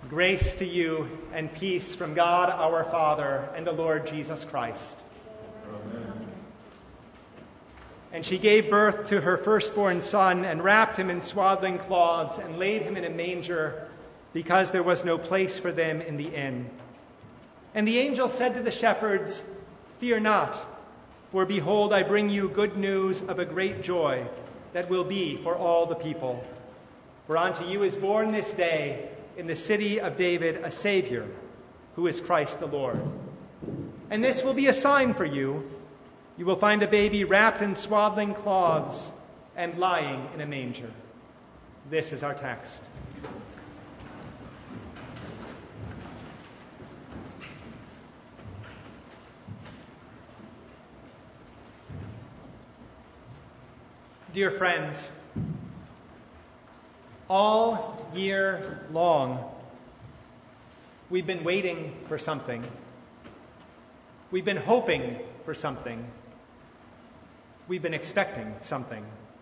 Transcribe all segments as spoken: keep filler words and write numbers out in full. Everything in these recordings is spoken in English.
Grace to you and peace from God our Father and the Lord Jesus Christ. Amen. And she gave birth to her firstborn son and wrapped him in swaddling cloths and laid him in a manger because there was no place for them in the inn. And the angel said to the shepherds, "Fear not, for behold, I bring you good news of a great joy that will be for all the people. For unto you is born this day in the city of David a Savior, who is Christ the Lord. And this will be a sign for you. You will find a baby wrapped in swaddling cloths and lying in a manger." This is our text. Dear friends, all year long, we've been waiting for something. We've been hoping for something. We've been expecting something.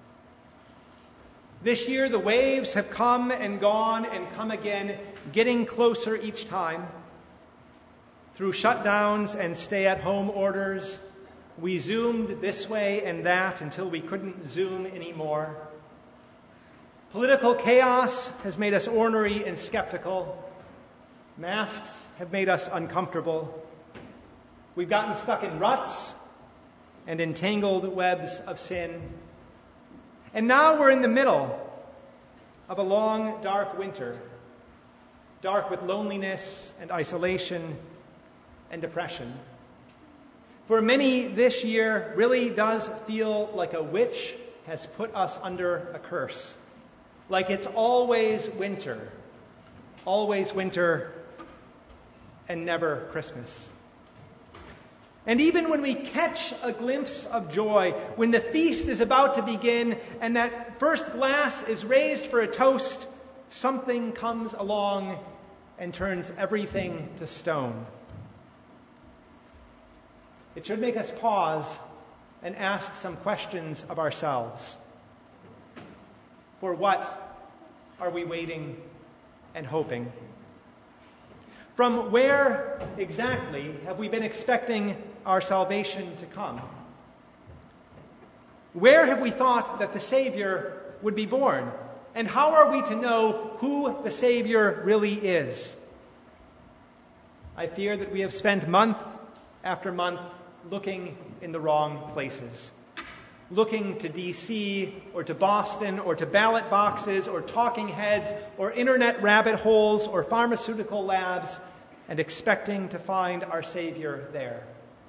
This year, the waves have come and gone and come again, getting closer each time. Through shutdowns and stay-at-home orders, we zoomed this way and that until we couldn't zoom anymore. Political chaos has made us ornery and skeptical. Masks have made us uncomfortable. We've gotten stuck in ruts and entangled webs of sin. And now we're in the middle of a long, dark winter, dark with loneliness and isolation and depression. For many, this year really does feel like a witch has put us under a curse. Like it's always winter, always winter, and never Christmas. And even when we catch a glimpse of joy, when the feast is about to begin and that first glass is raised for a toast, something comes along and turns everything to stone. It should make us pause and ask some questions of ourselves. For what are we waiting and hoping? From where exactly have we been expecting our salvation to come? Where have we thought that the Savior would be born? And how are we to know who the Savior really is? I fear that we have spent month after month looking in the wrong places. Looking to D C or to Boston or to ballot boxes or talking heads or internet rabbit holes or pharmaceutical labs and expecting to find our Savior there.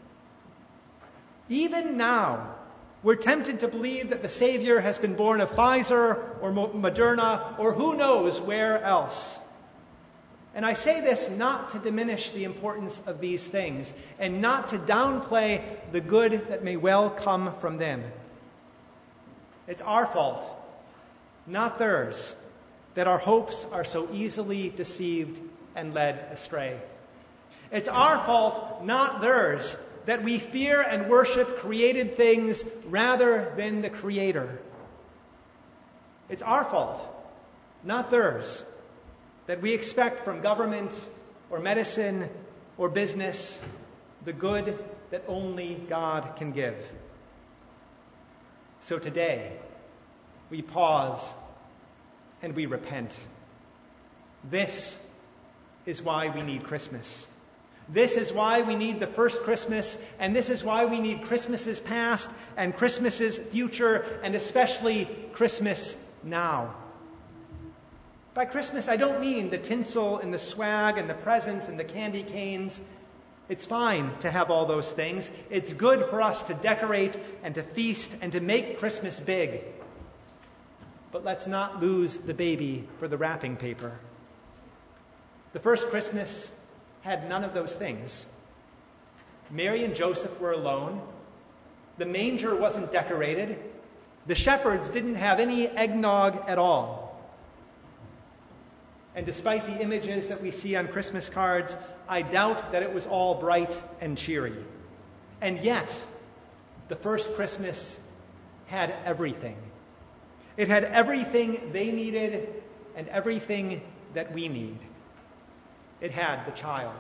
Even now, we're tempted to believe that the Savior has been born of Pfizer or Moderna or who knows where else. And I say this not to diminish the importance of these things and not to downplay the good that may well come from them. It's our fault, not theirs, that our hopes are so easily deceived and led astray. It's our fault, not theirs, that we fear and worship created things rather than the Creator. It's our fault, not theirs, that we expect from government or medicine or business the good that only God can give. So today, we pause and we repent. This is why we need Christmas. This is why we need the first Christmas, and this is why we need Christmases past and Christmases future, and especially Christmas now. By Christmas, I don't mean the tinsel and the swag and the presents and the candy canes. It's fine to have all those things. It's good for us to decorate and to feast and to make Christmas big. But let's not lose the baby for the wrapping paper. The first Christmas had none of those things. Mary and Joseph were alone. The manger wasn't decorated. The shepherds didn't have any eggnog at all. And despite the images that we see on Christmas cards, I doubt that it was all bright and cheery. And yet, the first Christmas had everything. It had everything they needed and everything that we need. It had the child.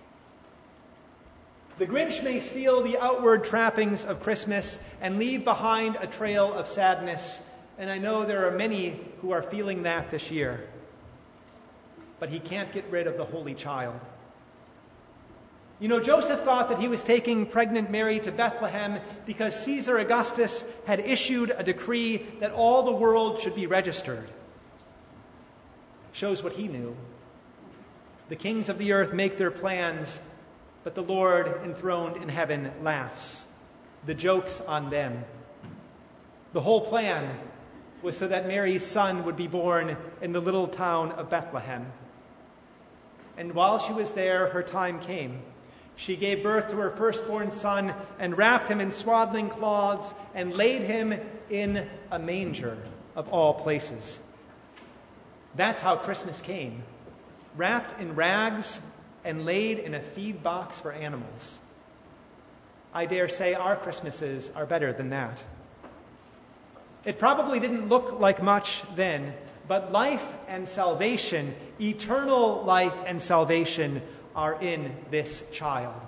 The Grinch may steal the outward trappings of Christmas and leave behind a trail of sadness, and I know there are many who are feeling that this year. But he can't get rid of the Holy Child. You know, Joseph thought that he was taking pregnant Mary to Bethlehem because Caesar Augustus had issued a decree that all the world should be registered. Shows what he knew. The kings of the earth make their plans, but the Lord enthroned in heaven laughs. The joke's on them. The whole plan was so that Mary's son would be born in the little town of Bethlehem. And while she was there, her time came. She gave birth to her firstborn son and wrapped him in swaddling cloths and laid him in a manger of all places. That's how Christmas came, wrapped in rags and laid in a feed box for animals. I dare say our Christmases are better than that. It probably didn't look like much then, but life and salvation, eternal life and salvation, are in this child.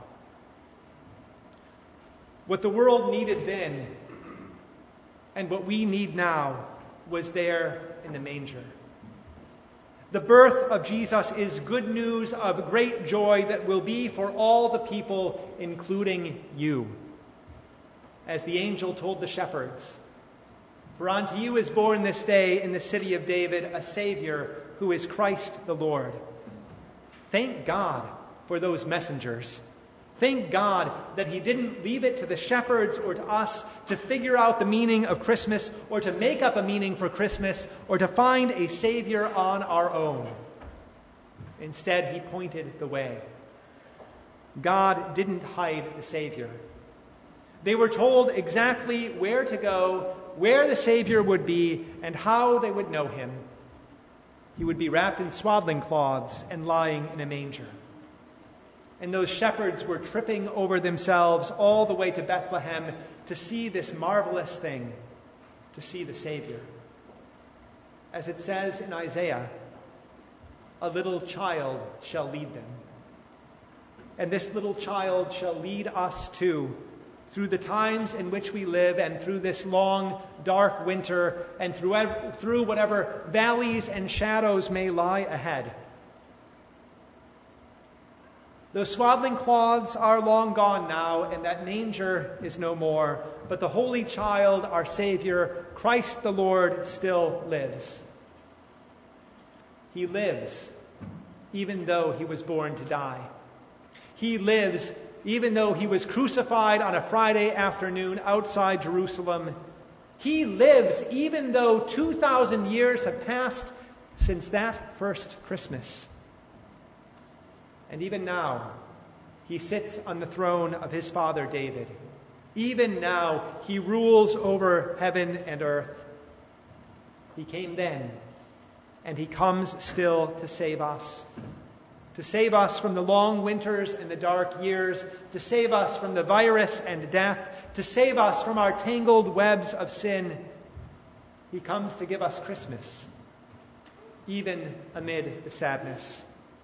What the world needed then and what we need now was there in the manger. The birth of Jesus is good news of great joy that will be for all the people, including you. As the angel told the shepherds, "For unto you is born this day in the city of David a Savior, who is Christ the Lord." Thank God for those messengers. Thank God that he didn't leave it to the shepherds or to us to figure out the meaning of Christmas or to make up a meaning for Christmas or to find a Savior on our own. Instead, he pointed the way. God didn't hide the Savior. They were told exactly where to go, where the Savior would be, and how they would know him. He would be wrapped in swaddling cloths and lying in a manger. And those shepherds were tripping over themselves all the way to Bethlehem to see this marvelous thing, to see the Savior. As it says in Isaiah, "A little child shall lead them." And this little child shall lead us too, through the times in which we live and through this long, dark winter and through, through whatever valleys and shadows may lie ahead. Those swaddling cloths are long gone now, and that manger is no more, but the Holy Child, our Savior, Christ the Lord, still lives. He lives, even though he was born to die. He lives, even though he was crucified on a Friday afternoon outside Jerusalem. He lives, even though two thousand years have passed since that first Christmas. And even now, he sits on the throne of his father David. Even now, he rules over heaven and earth. He came then, and he comes still to save us. To save us from the long winters and the dark years, to save us from the virus and death, to save us from our tangled webs of sin. He comes to give us Christmas, even amid the sadness.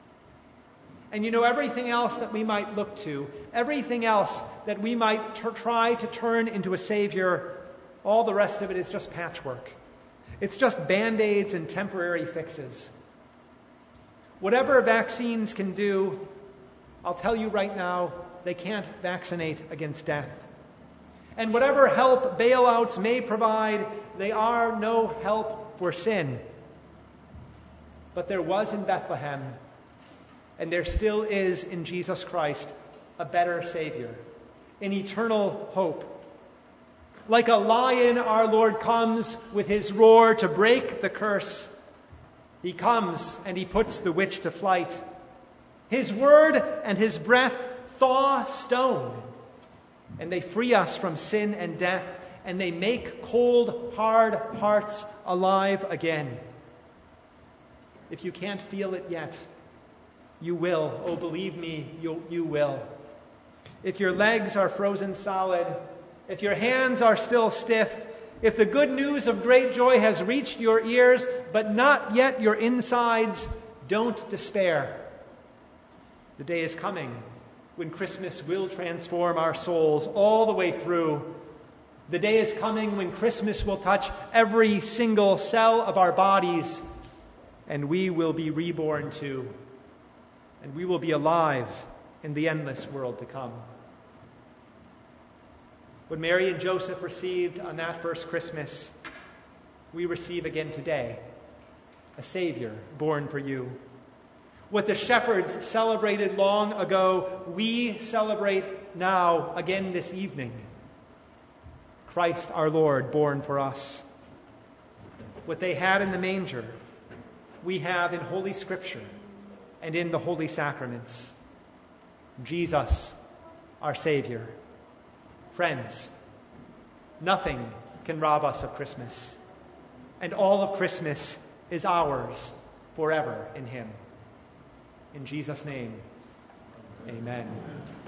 And you know, everything else that we might look to, everything else that we might t- try to turn into a Savior, all the rest of it is just patchwork. It's just Band-Aids and temporary fixes. Whatever vaccines can do, I'll tell you right now, they can't vaccinate against death. And whatever help bailouts may provide, they are no help for sin. But there was in Bethlehem, and there still is in Jesus Christ, a better Savior, an eternal hope. Like a lion, our Lord comes with his roar to break the curse. He comes and he puts the witch to flight. His word and his breath thaw stone, and they free us from sin and death, and they make cold, hard hearts alive again. If you can't feel it yet, you will. Oh, believe me, you, you will. If your legs are frozen solid, if your hands are still stiff, if the good news of great joy has reached your ears, but not yet your insides, don't despair. The day is coming when Christmas will transform our souls all the way through. The day is coming when Christmas will touch every single cell of our bodies, and we will be reborn too. And we will be alive in the endless world to come. What Mary and Joseph received on that first Christmas, we receive again today, a Savior born for you. What the shepherds celebrated long ago, we celebrate now again this evening. Christ our Lord born for us. What they had in the manger, we have in Holy Scripture and in the holy sacraments. Jesus, our Savior. Friends, nothing can rob us of Christmas, and all of Christmas is ours forever in Him. In Jesus' name, amen.